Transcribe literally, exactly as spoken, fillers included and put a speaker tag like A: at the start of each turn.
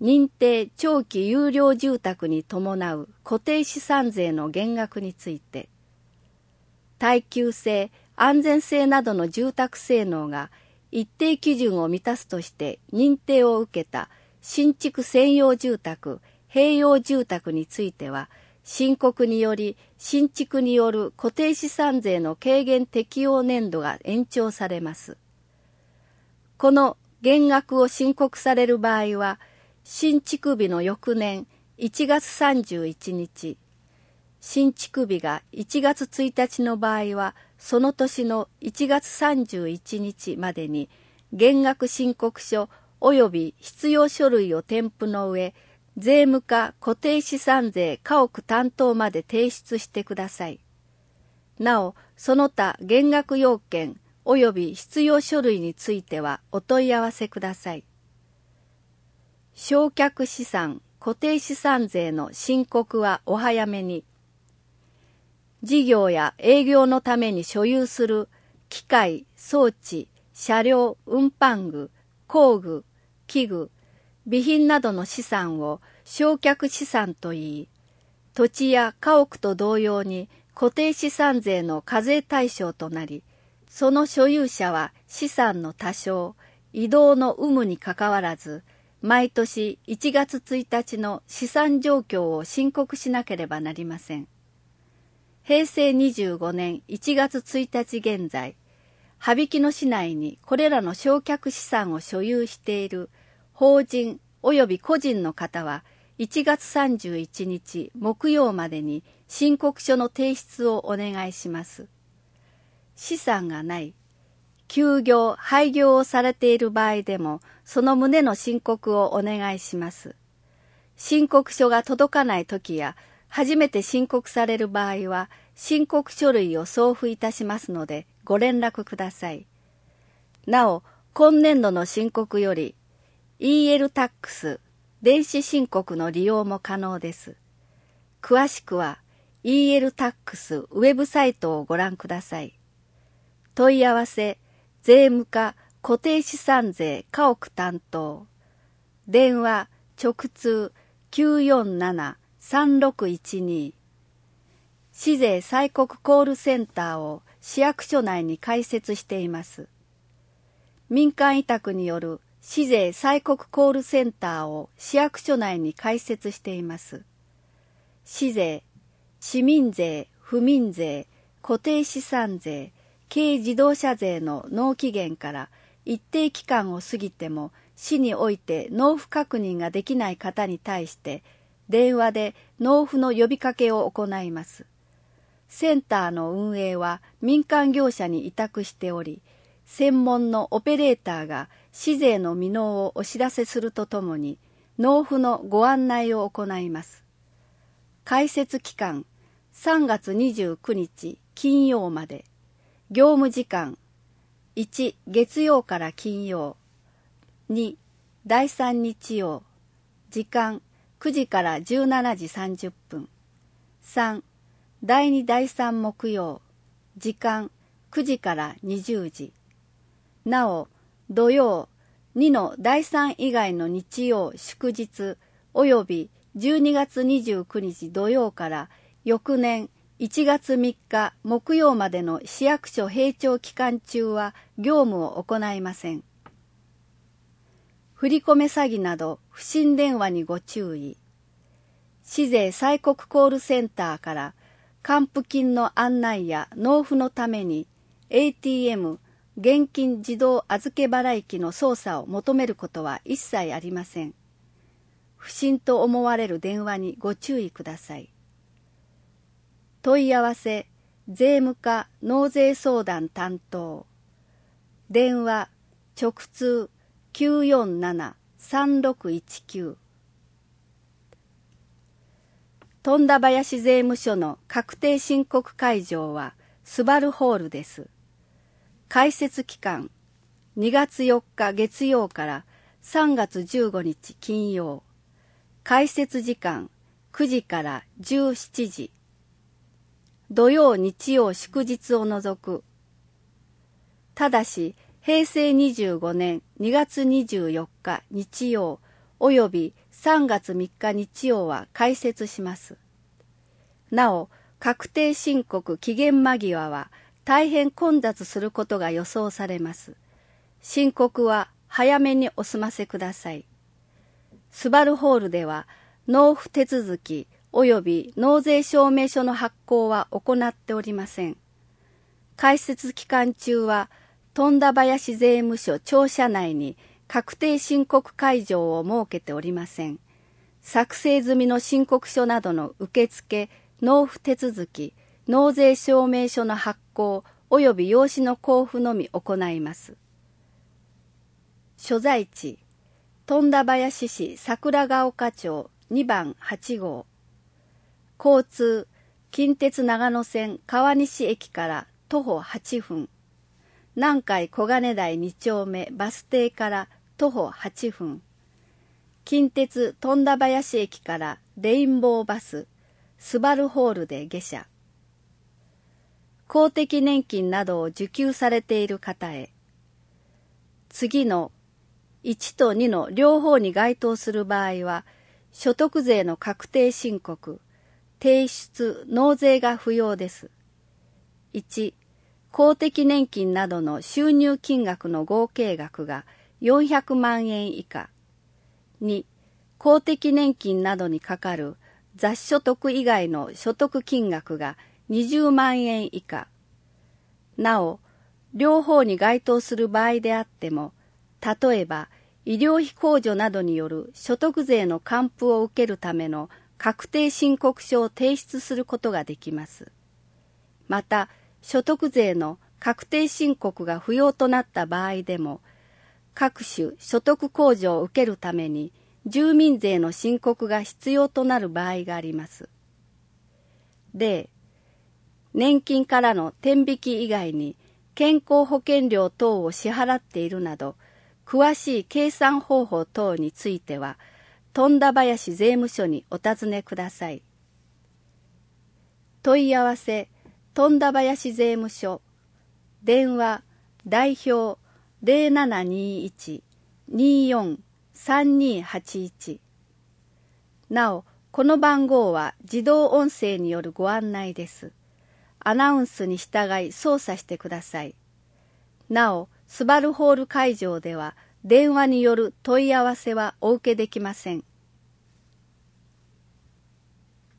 A: 認定長期有料住宅に伴う固定資産税の減額について、耐久性、安全性などの住宅性能が一定基準を満たすとして認定を受けた新築専用住宅、併用住宅については、申告により新築による固定資産税の軽減適用年度が延長されます。この減額を申告される場合は、新築日の翌年いちがつさんじゅういちにち、新築日がいちがつついたちの場合は、その年のいちがつさんじゅういちにちまでに減額申告書及び必要書類を添付の上、税務課固定資産税家屋担当まで提出してください。なお、その他減額要件及び必要書類についてはお問い合わせください。償却資産固定資産税の申告はお早めに。事業や営業のために所有する機械、装置、車両、運搬具、工具、器具、備品などの資産を償却資産といい、土地や家屋と同様に固定資産税の課税対象となり、その所有者は資産の多少、移動の有無にかかわらず、毎年いちがつついたちの資産状況を申告しなければなりません。へいせいにじゅうごねんいちがつついたち現在、羽曳野市内にこれらの償却資産を所有している法人及び個人の方はいちがつさんじゅういちにち木曜までに申告書の提出をお願いします。資産がない、休業・廃業をされている場合でもその旨の申告をお願いします。申告書が届かないときや初めて申告される場合は申告書類を送付いたしますのでご連絡ください。なお、今年度の申告より イーエル タックス、電子申告の利用も可能です。詳しくは イーエル タックス ウェブサイトをご覧ください。問い合わせ、税務課固定資産税家屋担当。電話、直通 きゅうよんななさんろくいちに。市税催告コールセンターを市役所内に開設しています。民間委託による市税催告コールセンターを市役所内に開設しています。市税、市民税、府民税、固定資産税、軽自動車税の納期限から一定期間を過ぎても市において納付確認ができない方に対して電話で納付の呼びかけを行います。センターの運営は民間業者に委託しており、専門のオペレーターが市税の未納をお知らせするとともに納付のご案内を行います。開設期間さんがつにじゅうくにち金曜まで。業務時間いち月曜から金曜、にだいさん日曜、時間くじからじゅうしちじさんじゅっぷん、さんだいにだいさん木曜、時間くじからにじゅうじ。なお、土曜にのだいさん以外の日曜祝日およびじゅうにがつにじゅうくにち土曜から翌年いちがつみっか木曜までの市役所閉庁期間中は業務を行いません。振り込め詐欺など不審電話にご注意。市税催告コールセンターから還付金の案内や納付のために エーティーエム 現金自動預け払い機の操作を求めることは一切ありません。不審と思われる電話にご注意ください。問い合わせ、税務課納税相談担当。電話、直通 きゅうよんななさんろくいちきゅう。富田林税務署の確定申告会場はスバルホールです。開設期間にがつよっか月曜からさんがつじゅうごにち金曜。開設時間くじからじゅうしちじ。土曜日曜祝日を除く。ただし、へいせいにじゅうごねんにがつにじゅうよっか日曜およびさんがつみっか日曜は開設します。なお、確定申告期限間際は大変混雑することが予想されます。申告は早めにお済ませください。スバルホールでは納付手続き及び納税証明書の発行は行っておりません。開設期間中は富田林税務署庁舎内に確定申告会場を設けておりません。作成済みの申告書などの受付、納付手続き、納税証明書の発行及び用紙の交付のみ行います。所在地、富田林市桜ヶ丘町にばんはちごう。交通、近鉄長野線川西駅から徒歩はっぷん。南海小金台に丁目バス停から徒歩はっぷん。近鉄富田林駅からレインボーバス、スバルホールで下車。公的年金などを受給されている方へ。次のいちとにの両方に該当する場合は、所得税の確定申告、提出・納税が不要です。いち、公的年金などの収入金額の合計額がよんひゃくまんえん以下。に、公的年金などにかかる雑所得以外の所得金額がにじゅうまんえん以下。なお、両方に該当する場合であっても、例えば医療費控除などによる所得税の還付を受けるための確定申告書を提出することができます。また、所得税の確定申告が不要となった場合でも、各種所得控除を受けるために住民税の申告が必要となる場合があります。例、年金からの天引き以外に健康保険料等を支払っているなど、詳しい計算方法等については、富田林税務署にお尋ねください。問い合わせ、富田林税務署。電話、代表ゼロななにいち によん さんにはちいち。なお、この番号は自動音声によるご案内です。アナウンスに従い操作してください。なお、スバルホール会場では電話による問い合わせはお受けできません。